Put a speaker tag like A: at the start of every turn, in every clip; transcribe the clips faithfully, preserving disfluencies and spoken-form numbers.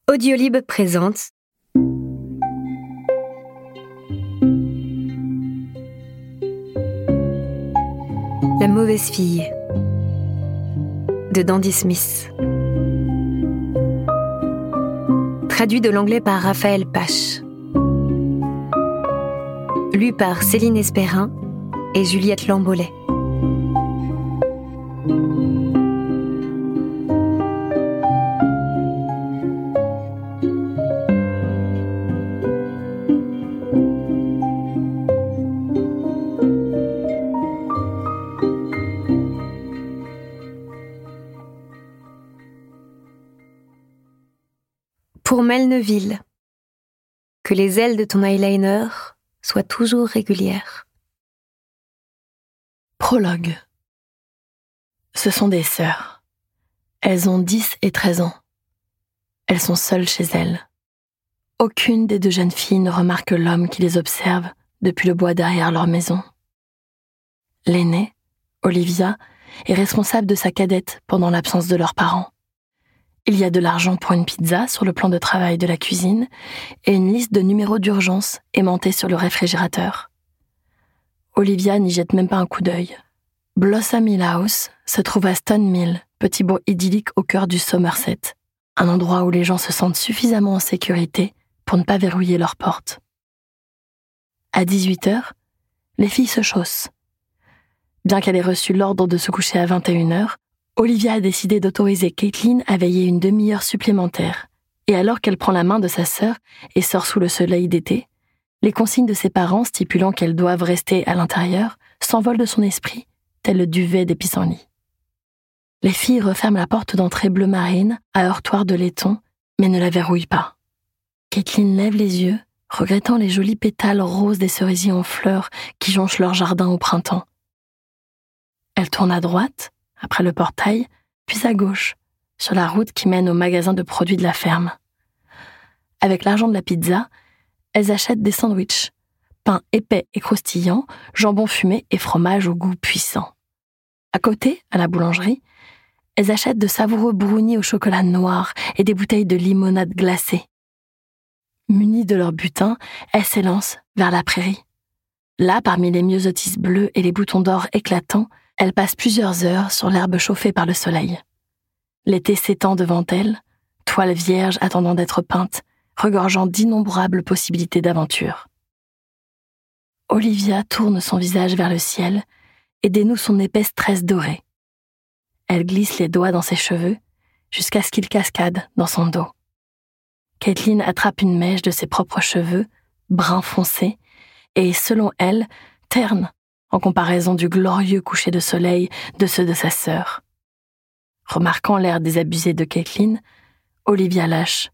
A: Audiolib présente La mauvaise fille de Dandy Smith. Traduit de l'anglais par Raphaël Pache. Lu par Céline Espérin et Juliette Lambolet. Pour Mel Neville, que les ailes de ton eyeliner soient toujours régulières.
B: Prologue. Ce sont des sœurs. Elles ont dix et treize ans. Elles sont seules chez elles. Aucune des deux jeunes filles ne remarque l'homme qui les observe depuis le bois derrière leur maison. L'aînée, Olivia, est responsable de sa cadette pendant l'absence de leurs parents. Il y a de l'argent pour une pizza sur le plan de travail de la cuisine et une liste de numéros d'urgence aimantée sur le réfrigérateur. Olivia n'y jette même pas un coup d'œil. Blossom Hill House se trouve à Stone Mill, petit bourg idyllique au cœur du Somerset, un endroit où les gens se sentent suffisamment en sécurité pour ne pas verrouiller leurs portes. À dix-huit heures, les filles se chaussent. Bien qu'elle ait reçu l'ordre de se coucher à vingt et une heures, Olivia a décidé d'autoriser Caitlin à veiller une demi-heure supplémentaire, et alors qu'elle prend la main de sa sœur et sort sous le soleil d'été, les consignes de ses parents stipulant qu'elles doivent rester à l'intérieur s'envolent de son esprit, tel le duvet des pissenlits. Les filles referment la porte d'entrée bleu marine à heurtoir de laiton, mais ne la verrouillent pas. Caitlin lève les yeux, regrettant les jolis pétales roses des cerisiers en fleurs qui jonchent leur jardin au printemps. Elle tourne à droite, après le portail, puis à gauche, sur la route qui mène au magasin de produits de la ferme. Avec l'argent de la pizza, elles achètent des sandwichs, pain épais et croustillant, jambon fumé et fromage au goût puissant. À côté, à la boulangerie, elles achètent de savoureux brownies au chocolat noir et des bouteilles de limonade glacée. Munies de leur butin, elles s'élancent vers la prairie. Là, parmi les myosotis bleus et les boutons d'or éclatants, elle passe plusieurs heures sur l'herbe chauffée par le soleil. L'été s'étend devant elle, toile vierge attendant d'être peinte, regorgeant d'innombrables possibilités d'aventure. Olivia tourne son visage vers le ciel et dénoue son épaisse tresse dorée. Elle glisse les doigts dans ses cheveux jusqu'à ce qu'ils cascadent dans son dos. Caitlin attrape une mèche de ses propres cheveux, brun foncé, et, selon elle, terne en comparaison du glorieux coucher de soleil de ceux de sa sœur. Remarquant l'air désabusé de Caitlin, Olivia lâche.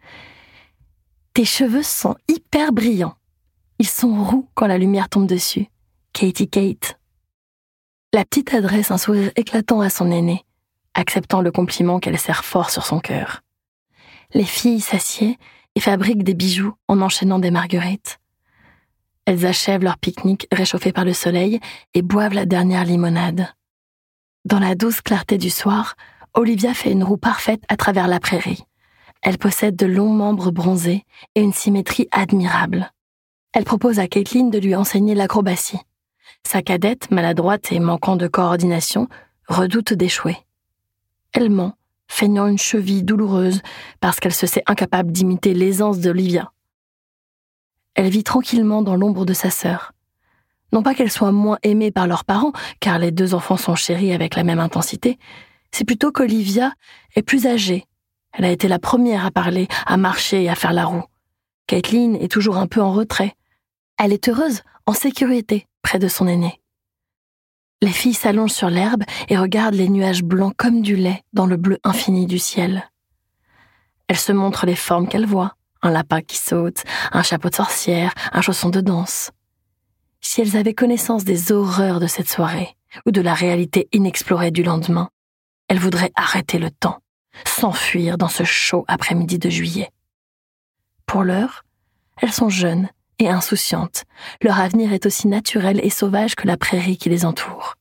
B: « Tes cheveux sont hyper brillants. Ils sont roux quand la lumière tombe dessus. Katie Kate. » La petite adresse un sourire éclatant à son aînée, acceptant le compliment qu'elle serre fort sur son cœur. Les filles s'assiedent et fabriquent des bijoux en enchaînant des marguerites. Elles achèvent leur pique-nique réchauffé par le soleil et boivent la dernière limonade. Dans la douce clarté du soir, Olivia fait une roue parfaite à travers la prairie. Elle possède de longs membres bronzés et une symétrie admirable. Elle propose à Caitlin de lui enseigner l'acrobatie. Sa cadette, maladroite et manquant de coordination, redoute d'échouer. Elle ment, feignant une cheville douloureuse parce qu'elle se sait incapable d'imiter l'aisance d'Olivia. Elle vit tranquillement dans l'ombre de sa sœur. Non pas qu'elle soit moins aimée par leurs parents, car les deux enfants sont chéris avec la même intensité, c'est plutôt qu'Olivia est plus âgée. Elle a été la première à parler, à marcher et à faire la roue. Caitlin est toujours un peu en retrait. Elle est heureuse, en sécurité, près de son aînée. Les filles s'allongent sur l'herbe et regardent les nuages blancs comme du lait dans le bleu infini du ciel. Elles se montrent les formes qu'elles voient. Un lapin qui saute, un chapeau de sorcière, un chausson de danse. Si elles avaient connaissance des horreurs de cette soirée, ou de la réalité inexplorée du lendemain, elles voudraient arrêter le temps, s'enfuir dans ce chaud après-midi de juillet. Pour l'heure, elles sont jeunes et insouciantes. Leur avenir est aussi naturel et sauvage que la prairie qui les entoure.